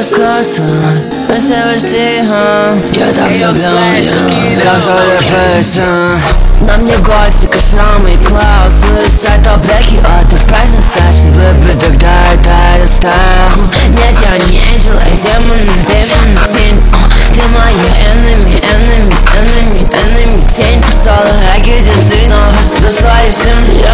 рассказывать о себе. Я так влюблен, как же depression. На мне готика, шрамы и клауд, suicide, таблетки от depression session. Выпью, тогда это доставь. Нет, я не angel, а демон, тень. Ты моя enemy, enemy, enemy, enemy. Тень писала хаки, держи, но послали земля.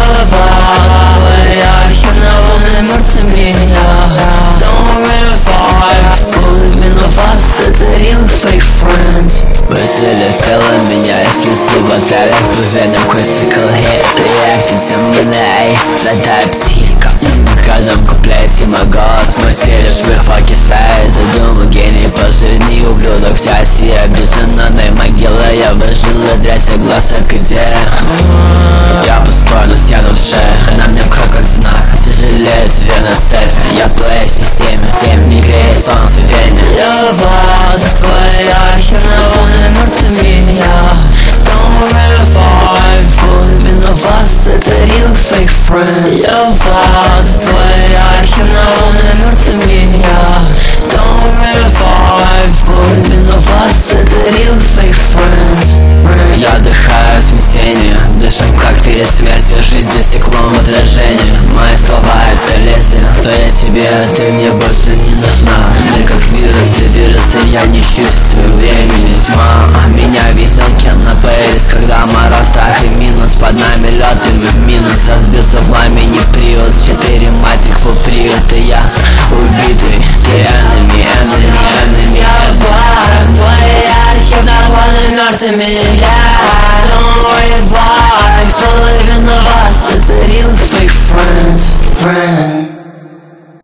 Я хернованы мертвыми. Don't really fight, believe in us, это real fake friends. Мысли села меня, если субботали Пузырь critical hit, реактив земля. Страдаю психика, в каждом куплете мой голос. Мой стиль швырфа кисает. И думаю, гений по жизни, ублюдок в часе. Обиженной могилы, я выжила дрязь, глаз опидели. Я пустой, но я душе. На мне кровь как знак, тяжелеет вена сет. Я в твоей системе, тем не греет солнце в вене. Любовь твоя хернованы мертвыми. Don't really fight, believe in us, это real fake friends. Любовь твоя хернованы мертвыми. Don't really fight, believe in us, это real fake friends. Я вдыхаю смятение, дышу как перед смертью. Жизнь за стеклом в отражении. Мои слова это лезвие. То я тебе, ты мне больше не нужна. Ты как вирус, ты вирус, и я не чувствую времени. Тьма, меня видел Кенна Пэрис, когда мороз, так и минус. Под нами лед, и в минус. Разбился в пламени Приус, 4 матик, фу, приют. И я